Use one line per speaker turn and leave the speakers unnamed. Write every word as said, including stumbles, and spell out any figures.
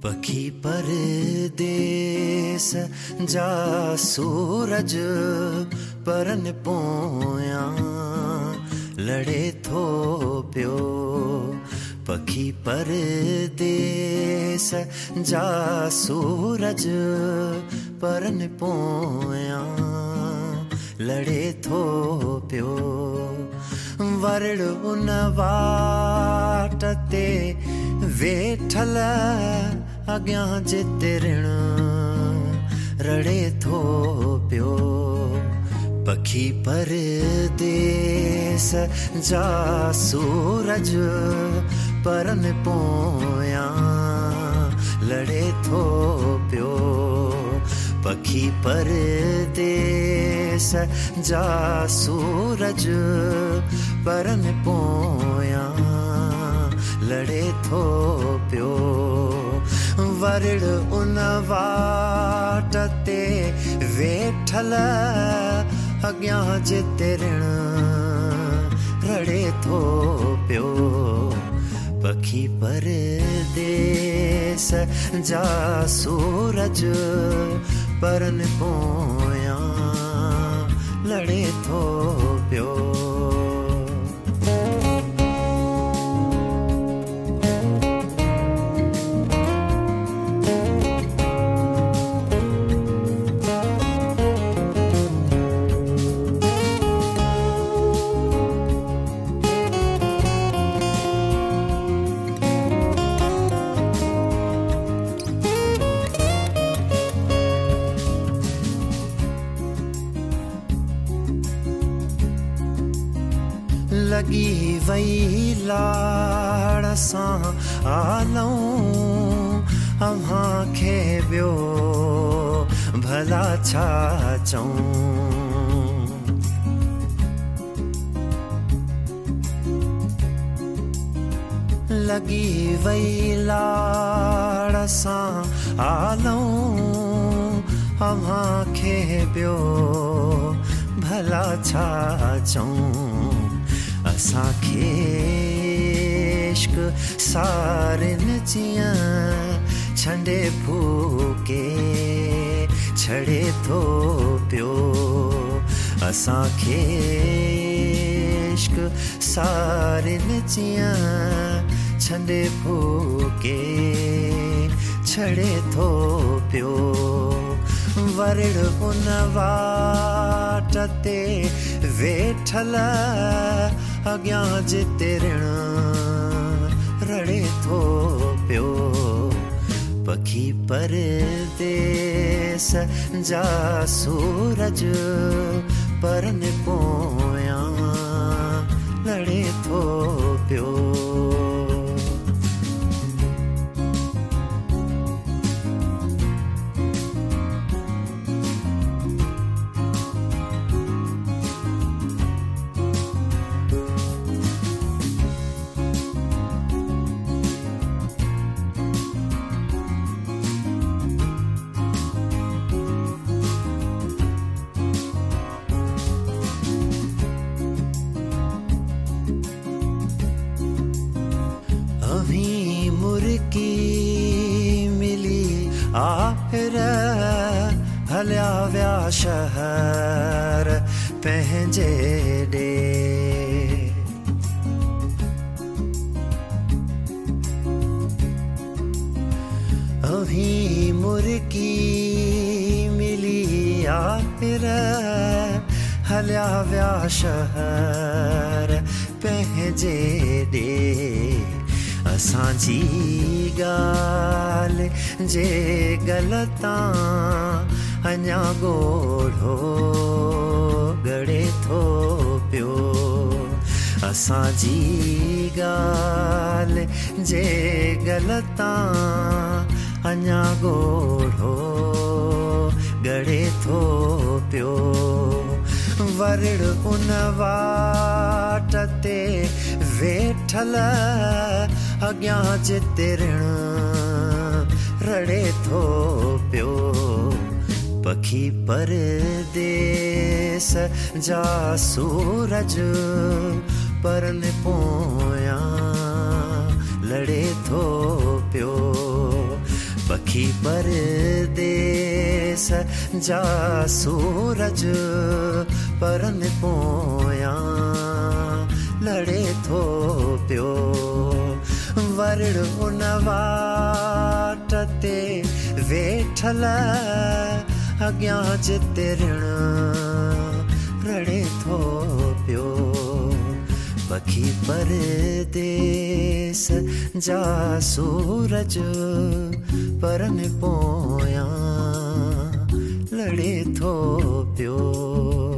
पखी परदेस जा सूरज परन पोयां लड़े थो पियो। पखी परदेस जा सूरज परन पोयां लड़े थो पियो। वरड़ उन वाट ते वेठल अॻियां जिते ऋण रड़े थो पियो। पखी परदेस जा सूरज परन पोयां लड़े थो पियो। पखी परदेस जा सूरज परन पोयां लड़े थो पियो। वरड़ उन वाट ते वेठल अॻियां जिते ऋण रड़े थो पियो। पखी परदेस जा सूरज परन पोयां लड़े थो पियो। लगी वई लाड़ सां आलऊं अव्हां खे ॿियो भला छा चऊं। लगी वई लाड़ सां आलऊं अव्हां खे ॿियो भला छा चऊं। असांखे इश्क सारिन जियां छंडे फूके छड़े थो पियो। असांखे इश्क सारिन जियां छंडे फूके छड़े थो पियो। वरड़ उन वाट ते वेठल अॻियां जिते ऋण रड़े थो पियो। पखी परदेस जा सूरज परन पोयां लड़े थो पियो। मुर्की मिली आखिर हलिया विया शहर पंहिंजे ॾे। अभी मुर्की मिली आखिर हलिया विया शहर पंहिंजे ॾे। असांजी ॻाल्हि जे गलतां अञा ॻोढ़ो ॻड़े थो पियो। असांजी ॻाल्हि जे गलतां अञा ॻोढ़ो ॻड़े थो पियो। वरड़ उन वाट ते वेठल अॻियां जिते ऋण रड़े थो पियो। पखी परदेस जा सूरज परन पोयां लड़े थो पियो। पखी परदेस जा सूरज परन पोयां लड़े थो पियो वरड़ उन वाट ते वेठल अॻियां जिते ऋण रड़े थो पियो पखी परदेस जा सूरज परन पोयां लड़े थो पियो।